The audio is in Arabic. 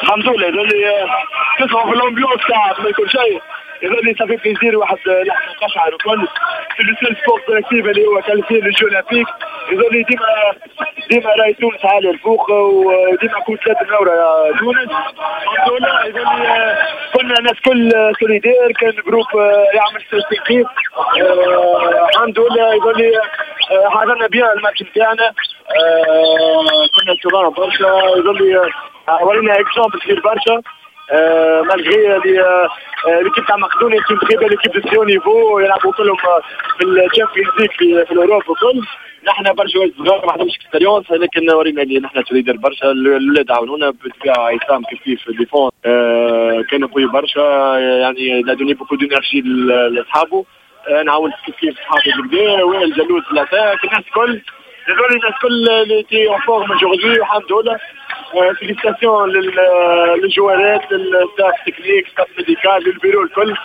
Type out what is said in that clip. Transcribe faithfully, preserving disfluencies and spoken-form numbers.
الحمد لله اللي تسمعوا في الامبيونس تاع كل شيء يظل صافي بليزير واحد لحظه قشعر وكل في لو سبورت كوليكتيف اللي هو كالفي لي جو اولمبيك يظل ديما ديما راهي تونس عاليه الفوق وديما كون ثلاثه منوره يا تونس الحمد لله يظل كنا الناس كل سوليدير كان جروب يعمل تنظيم الحمد لله يظل حضرنا بيان الماتش نتاعنا كنا صغار برشا يظل ورينا اكزومبل كبير برشا مالغري اللي ليكيب تاع مقدونيا تكون تخي بال ليكيب دو سيو نيفو يلعبوا كلهم في الشامبيونز ليغ في, في الاوروب وكل نحن برشا ولاد صغار ما عندهمش اكسبيريونس لكن ورينا اللي نحن سوليدير برشا الاولاد عاونونا بالطبيعه عصام كيف كيف ديفون كانوا قوي برشا يعني لا دوني بوكو دونيرجي لاصحابه نعاون كيف كيف صحابي بالكدا وائل جلوس لاتاك الناس الكل هذول الناس كل اللي تي اون فورم اجوردي الحمد لله فيليستاسيون للجوارات للستاف تكنيك ستاف ميديكال للبيرو الكل